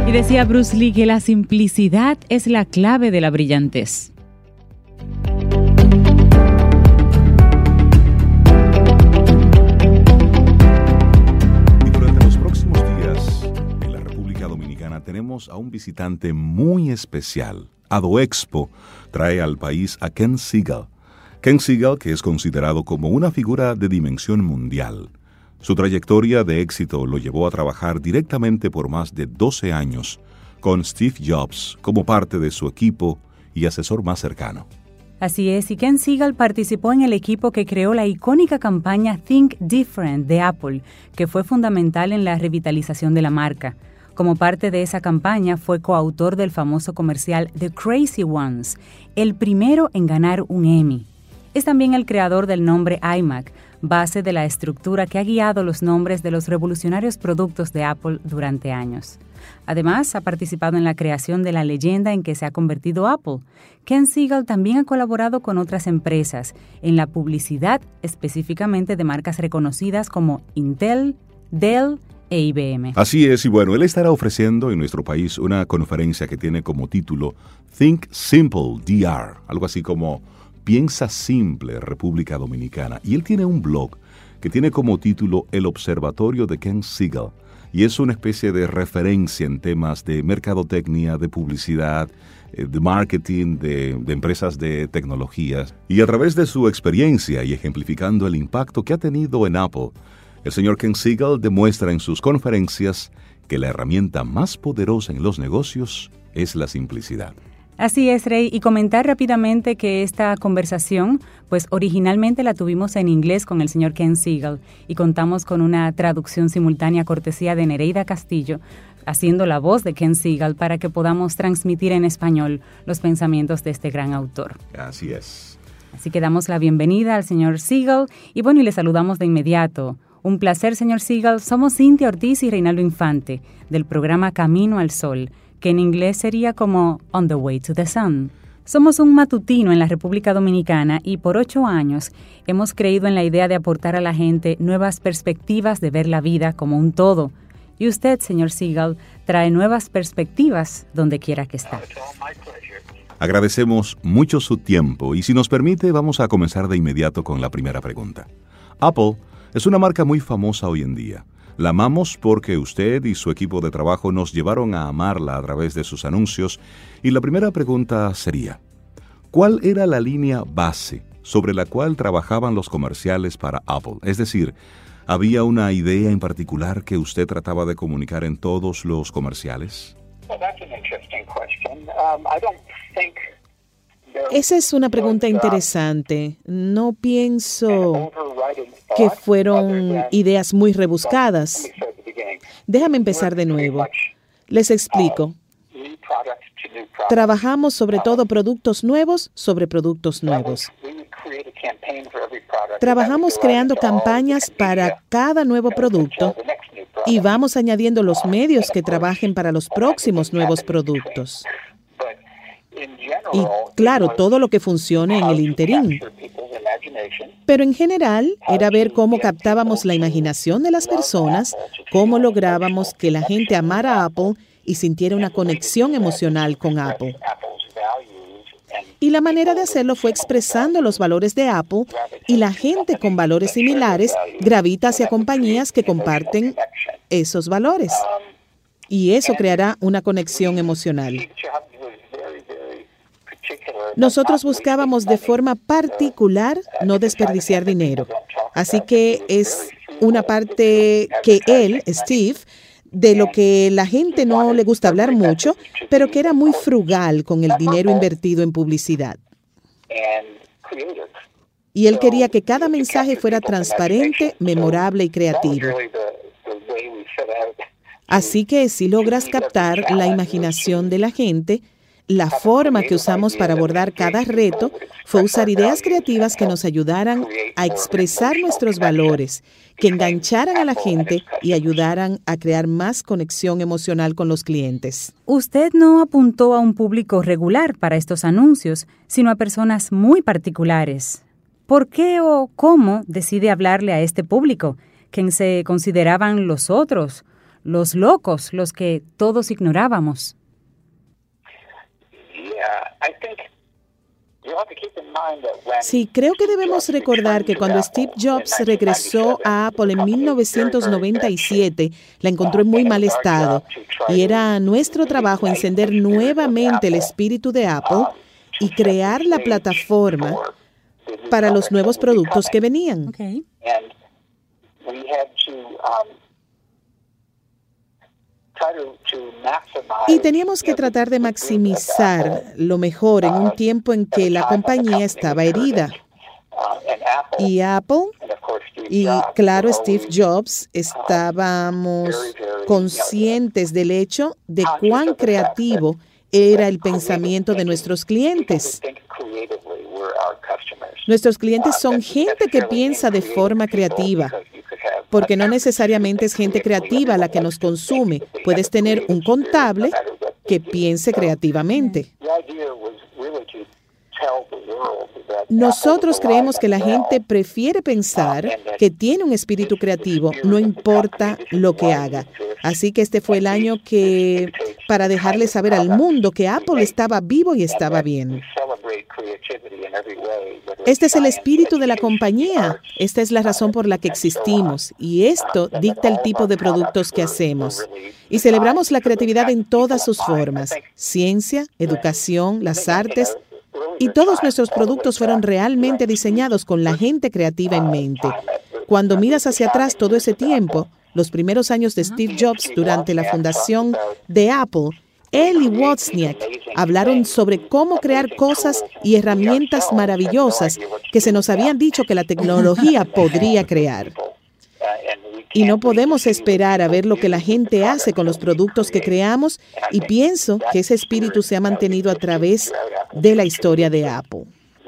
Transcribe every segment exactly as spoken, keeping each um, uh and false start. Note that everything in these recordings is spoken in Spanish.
Y decía Bruce Lee que la simplicidad es la clave de la brillantez. Y durante los próximos días en la República Dominicana tenemos a un visitante muy especial. AdoExpo trae al país a Ken Segall. Ken Segall, que es considerado como una figura de dimensión mundial. Su trayectoria de éxito lo llevó a trabajar directamente por más de doce años con Steve Jobs como parte de su equipo y asesor más cercano. Así es, y Ken Segall participó en el equipo que creó la icónica campaña Think Different de Apple, que fue fundamental en la revitalización de la marca. Como parte de esa campaña, fue coautor del famoso comercial The Crazy Ones, el primero en ganar un Emmy. Es también el creador del nombre iMac, base de la estructura que ha guiado los nombres de los revolucionarios productos de Apple durante años. Además, ha participado en la creación de la leyenda en que se ha convertido Apple. Ken Segall también ha colaborado con otras empresas en la publicidad, específicamente de marcas reconocidas como Intel, Dell e I B M. Así es, y bueno, él estará ofreciendo en nuestro país una conferencia que tiene como título Think Simple D R, algo así como Piensa Simple, República Dominicana. Y él tiene un blog que tiene como título El Observatorio de Ken Segall. Y es una especie de referencia en temas de mercadotecnia, de publicidad, de marketing, de, de empresas de tecnologías. Y a través de su experiencia y ejemplificando el impacto que ha tenido en Apple, el señor Ken Segall demuestra en sus conferencias que la herramienta más poderosa en los negocios es la simplicidad. Así es, Rey, y comentar rápidamente que esta conversación, pues originalmente la tuvimos en inglés con el señor Ken Segall y contamos con una traducción simultánea cortesía de Nereida Castillo, haciendo la voz de Ken Segall para que podamos transmitir en español los pensamientos de este gran autor. Así es. Así que damos la bienvenida al señor Segall y bueno, y le saludamos de inmediato. Un placer, señor Segall. Somos Cintia Ortiz y Reinaldo Infante, del programa Camino al Sol, que en inglés sería como On the Way to the Sun. Somos un matutino en la República Dominicana y por ocho años hemos creído en la idea de aportar a la gente nuevas perspectivas de ver la vida como un todo. Y usted, señor Segall, trae nuevas perspectivas donde quiera que está. Agradecemos mucho su tiempo y si nos permite vamos a comenzar de inmediato con la primera pregunta. Apple es una marca muy famosa hoy en día. La amamos porque usted y su equipo de trabajo nos llevaron a amarla a través de sus anuncios. Y la primera pregunta sería, ¿cuál era la línea base sobre la cual trabajaban los comerciales para Apple? Es decir, ¿había una idea en particular que usted trataba de comunicar en todos los comerciales? Esa es una pregunta interesante. No pienso que fueron ideas muy rebuscadas. Déjame empezar de nuevo. Les explico. Trabajamos sobre todo productos nuevos sobre productos nuevos. Trabajamos creando campañas para cada nuevo producto y vamos añadiendo los medios que trabajen para los próximos nuevos productos. Y claro, todo lo que funcione en el interín. Pero en general era ver cómo captábamos la imaginación de las personas, cómo lográbamos que la gente amara a Apple y sintiera una conexión emocional con Apple. Y la manera de hacerlo fue expresando los valores de Apple y la gente con valores similares gravita hacia compañías que comparten esos valores. Y eso creará una conexión emocional. Nosotros buscábamos de forma particular no desperdiciar dinero. Así que es una parte que él, Steve, de lo que la gente no le gusta hablar mucho, pero que era muy frugal con el dinero invertido en publicidad. Y él quería que cada mensaje fuera transparente, memorable y creativo. Así que si logras captar la imaginación de la gente, la forma que usamos para abordar cada reto fue usar ideas creativas que nos ayudaran a expresar nuestros valores, que engancharan a la gente y ayudaran a crear más conexión emocional con los clientes. Usted no apuntó a un público regular para estos anuncios, sino a personas muy particulares. ¿Por qué o cómo decide hablarle a este público, quien se consideraban los otros, los locos, los que todos ignorábamos. Sí, creo que debemos recordar que cuando Steve Jobs regresó a Apple en mil novecientos noventa y siete, la encontró en muy mal estado y era nuestro trabajo encender nuevamente el espíritu de Apple y crear la plataforma para los nuevos productos que venían. Okay. Y teníamos que tratar de maximizar lo mejor en un tiempo en que la compañía estaba herida. Y Apple, y claro, Steve Jobs, estábamos conscientes del hecho de cuán creativo era el pensamiento de nuestros clientes. Nuestros clientes son gente que piensa de forma creativa, porque no necesariamente es gente creativa la que nos consume. Puedes tener un contable que piense creativamente. Nosotros creemos que la gente prefiere pensar que tiene un espíritu creativo, no importa lo que haga. Así que este fue el año que, para dejarle saber al mundo que Apple estaba vivo y estaba bien. Este es el espíritu de la compañía. Esta es la razón por la que existimos. Y esto dicta el tipo de productos que hacemos. Y celebramos la creatividad en todas sus formas. Ciencia, educación, las artes. Y todos nuestros productos fueron realmente diseñados con la gente creativa en mente. Cuando miras hacia atrás todo ese tiempo, los primeros años de Steve Jobs durante la fundación de Apple, él y Wozniak hablaron sobre cómo crear cosas y herramientas maravillosas que se nos habían dicho que la tecnología podría crear. Y no podemos esperar a ver lo que la gente hace con los productos que creamos, y pienso que ese espíritu se ha mantenido a través de la historia de Apple.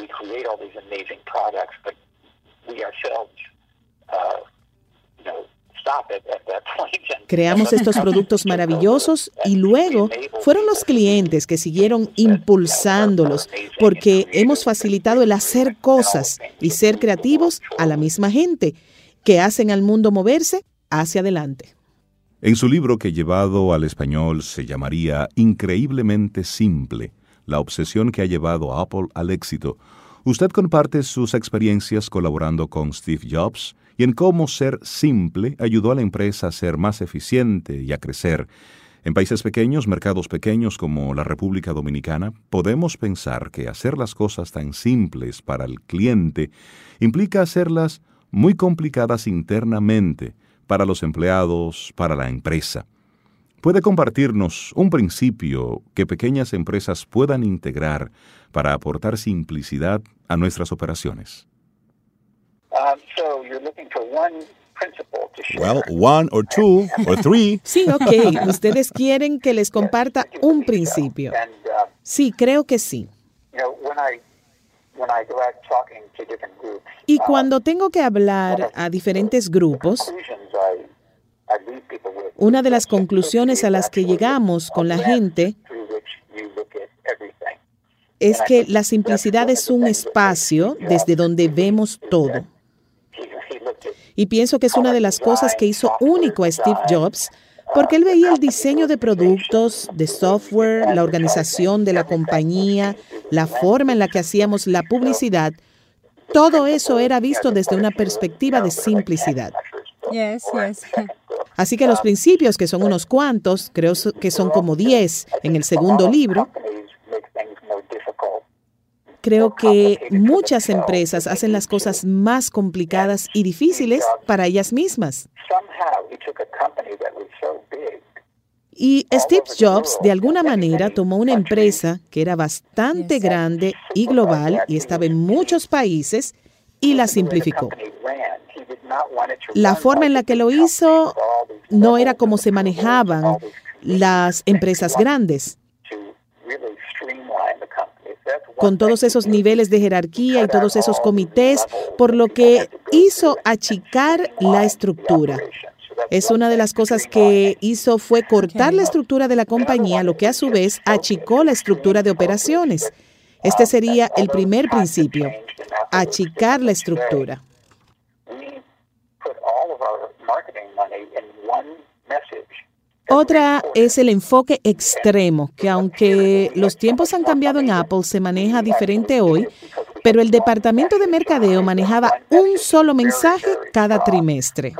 Creamos estos productos maravillosos y luego fueron los clientes que siguieron impulsándolos porque hemos facilitado el hacer cosas y ser creativos a la misma gente que hacen al mundo moverse hacia adelante. En su libro, que llevado al español se llamaría Increíblemente Simple, la obsesión que ha llevado a Apple al éxito, usted comparte sus experiencias colaborando con Steve Jobs y en cómo ser simple ayudó a la empresa a ser más eficiente y a crecer. En países pequeños, mercados pequeños como la República Dominicana, podemos pensar que hacer las cosas tan simples para el cliente implica hacerlas muy complicadas internamente para los empleados, para la empresa. ¿Puede compartirnos un principio que pequeñas empresas puedan integrar para aportar simplicidad a nuestras operaciones? Um, so you're looking for one principle to share. Well, one or two or three. Sí, ok. Ustedes quieren que les comparta un principio. Sí, creo que sí. Y cuando tengo que hablar a diferentes grupos, una de las conclusiones a las que llegamos con la gente es que la simplicidad es un espacio desde donde vemos todo. Y pienso que es una de las cosas que hizo único a Steve Jobs, porque él veía el diseño de productos, de software, la organización de la compañía, la forma en la que hacíamos la publicidad. Todo eso era visto desde una perspectiva de simplicidad. Yes, yes. Así que los principios, que son unos cuantos, creo que son como diez en el segundo libro, creo que muchas empresas hacen las cosas más complicadas y difíciles para ellas mismas. Y Steve Jobs, de alguna manera, tomó una empresa que era bastante grande y global y estaba en muchos países y la simplificó. La forma en la que lo hizo no era como se manejaban las empresas grandes, con todos esos niveles de jerarquía y todos esos comités, por lo que hizo achicar la estructura. Es una de las cosas que hizo fue cortar la estructura de la compañía, lo que a su vez achicó la estructura de operaciones. Este sería el primer principio, achicar la estructura. Otra es el enfoque extremo, que aunque los tiempos han cambiado en Apple, se maneja diferente hoy, pero el departamento de mercadeo manejaba un solo mensaje cada trimestre.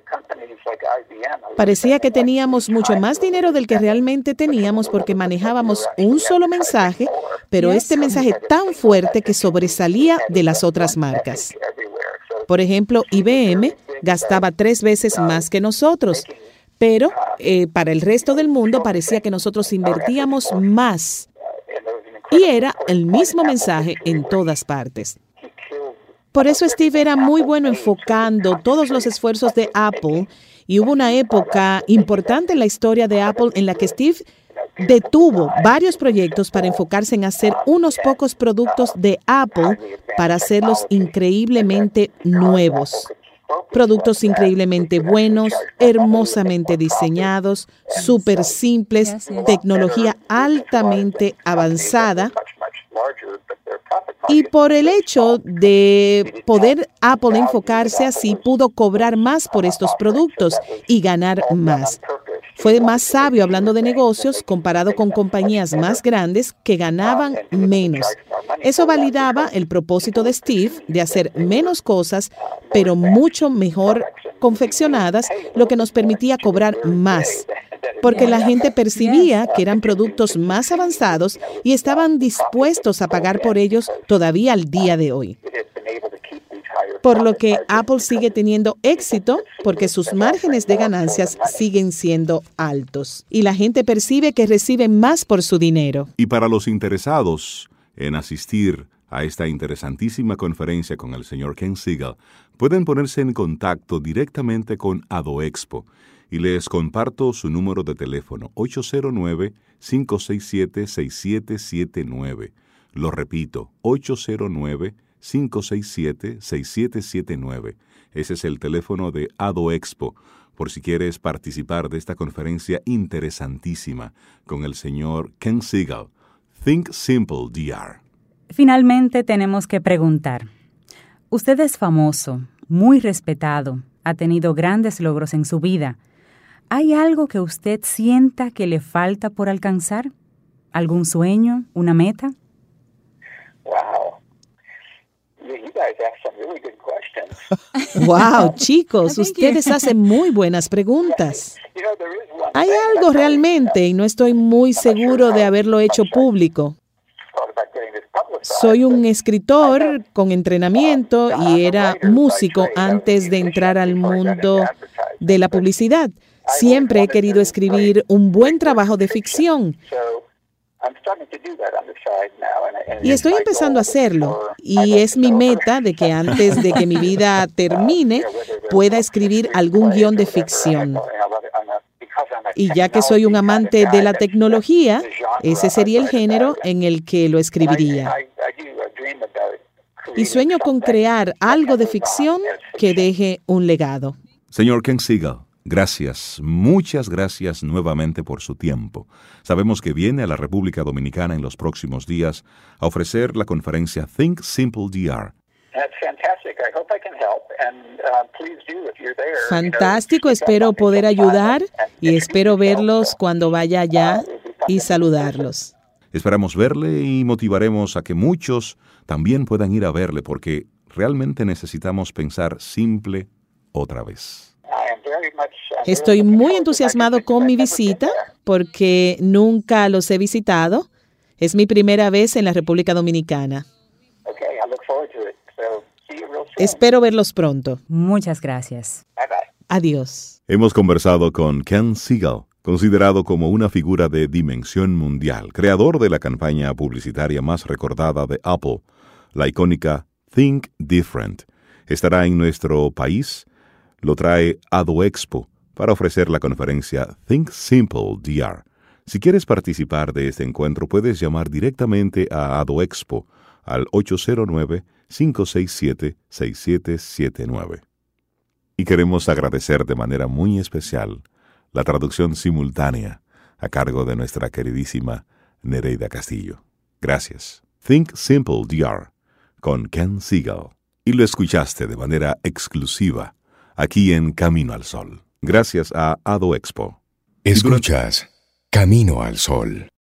Parecía que teníamos mucho más dinero del que realmente teníamos porque manejábamos un solo mensaje, pero este mensaje tan fuerte que sobresalía de las otras marcas. Por ejemplo, I B M gastaba tres veces más que nosotros, pero eh, para el resto del mundo parecía que nosotros invertíamos más. Y era el mismo mensaje en todas partes. Por eso Steve era muy bueno enfocando todos los esfuerzos de Apple, y hubo una época importante en la historia de Apple en la que Steve detuvo varios proyectos para enfocarse en hacer unos pocos productos de Apple para hacerlos increíblemente nuevos. Productos increíblemente buenos, hermosamente diseñados, súper simples, tecnología altamente avanzada. Y por el hecho de poder Apple enfocarse así, pudo cobrar más por estos productos y ganar más. Fue más sabio hablando de negocios comparado con compañías más grandes que ganaban menos. Eso validaba el propósito de Steve de hacer menos cosas, pero mucho mejor confeccionadas, lo que nos permitía cobrar más. Porque la gente percibía que eran productos más avanzados y estaban dispuestos a pagar por ellos todavía al día de hoy. Por lo que Apple sigue teniendo éxito porque sus márgenes de ganancias siguen siendo altos y la gente percibe que recibe más por su dinero. Y para los interesados en asistir a esta interesantísima conferencia con el señor Ken Segall, pueden ponerse en contacto directamente con AdoExpo. Y les comparto su número de teléfono, ocho cero nueve, cinco seis siete, seis siete siete nueve. Lo repito, ocho cero nueve, cinco seis siete, seis siete siete nueve. Ese es el teléfono de AdoExpo, por si quieres participar de esta conferencia interesantísima con el señor Ken Segall. Think Simple D R. Finalmente tenemos que preguntar, usted es famoso, muy respetado, ha tenido grandes logros en su vida. ¿Hay algo que usted sienta que le falta por alcanzar? ¿Algún sueño? ¿Una meta? Wow. You guys ask some really good questions. Wow, chicos, ustedes hacen muy buenas preguntas. Hay algo realmente, y no estoy muy seguro de haberlo hecho público. Soy un escritor con entrenamiento y era músico antes de entrar al mundo de la publicidad. Siempre he querido escribir un buen trabajo de ficción. Y estoy empezando a hacerlo. Y es mi meta de que antes de que mi vida termine, pueda escribir algún guión de ficción. Y ya que soy un amante de la tecnología, ese sería el género en el que lo escribiría. Y sueño con crear algo de ficción que deje un legado. Señor Ken Segall, gracias, muchas gracias nuevamente por su tiempo. Sabemos que viene a la República Dominicana en los próximos días a ofrecer la conferencia Think Simple D R. Fantástico, espero poder ayudar y espero verlos cuando vaya allá y saludarlos. Esperamos verle y motivaremos a que muchos también puedan ir a verle porque realmente necesitamos pensar simple otra vez. Estoy muy entusiasmado con mi visita porque nunca los he visitado. Es mi primera vez en la República Dominicana. Espero verlos pronto. Muchas gracias. Adiós. Hemos conversado con Ken Segall, considerado como una figura de dimensión mundial, creador de la campaña publicitaria más recordada de Apple, la icónica Think Different. Estará en nuestro país. Lo trae AdoExpo para ofrecer la conferencia Think Simple D R. Si quieres participar de este encuentro, puedes llamar directamente a AdoExpo al ocho cero nueve, cinco seis siete, seis siete siete nueve. Y queremos agradecer de manera muy especial la traducción simultánea a cargo de nuestra queridísima Nereida Castillo. Gracias. Think Simple D R con Ken Segall. Y lo escuchaste de manera exclusiva aquí en Camino al Sol. Gracias a AdoExpo. Escuchas Camino al Sol.